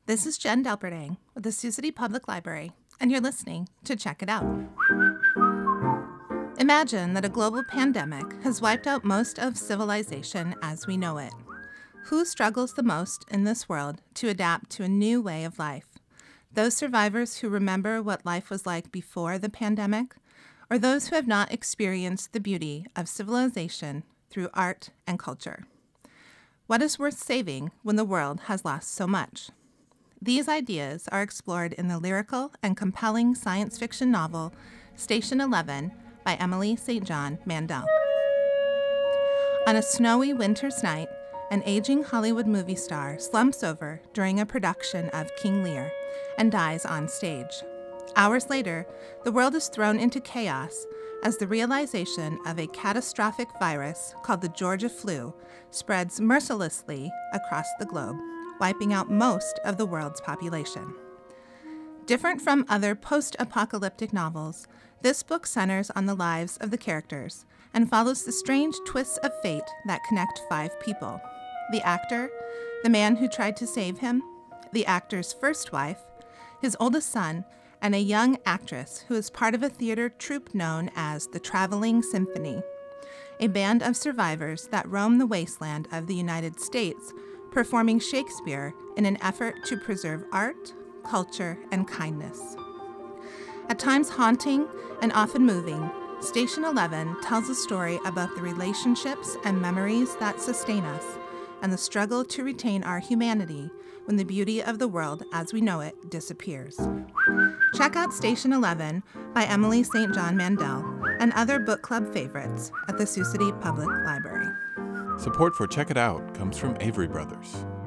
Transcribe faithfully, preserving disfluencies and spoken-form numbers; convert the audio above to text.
This is Jen Delperdang with the Sioux City Public Library, and you're listening to Check It Out. Imagine that a global pandemic has wiped out most of civilization as we know it. Who struggles the most in this world to adapt to a new way of life? Those survivors who remember what life was like before the pandemic, or those who have not experienced the beauty of civilization through art and culture? What is worth saving when the world has lost so much? These ideas are explored in the lyrical and compelling science fiction novel Station Eleven by Emily Saint John Mandel. On a snowy winter's night, an aging Hollywood movie star slumps over during a production of King Lear and dies on stage. Hours later, the world is thrown into chaos as the realization of a catastrophic virus called the Georgia flu spreads mercilessly across the globe, wiping out most of the world's population. Different from other post-apocalyptic novels, this book centers on the lives of the characters and follows the strange twists of fate that connect five people: the actor, the man who tried to save him, the actor's first wife, his oldest son, and a young actress who is part of a theater troupe known as the Traveling Symphony, a band of survivors that roam the wasteland of the United States, performing Shakespeare in an effort to preserve art, culture, and kindness. At times haunting and often moving, Station Eleven tells a story about the relationships and memories that sustain us and the struggle to retain our humanity when the beauty of the world as we know it disappears. Check out Station Eleven by Emily Saint John Mandel and other book club favorites at the Sioux City Public Library. Support for Check It Out comes from Avery Brothers.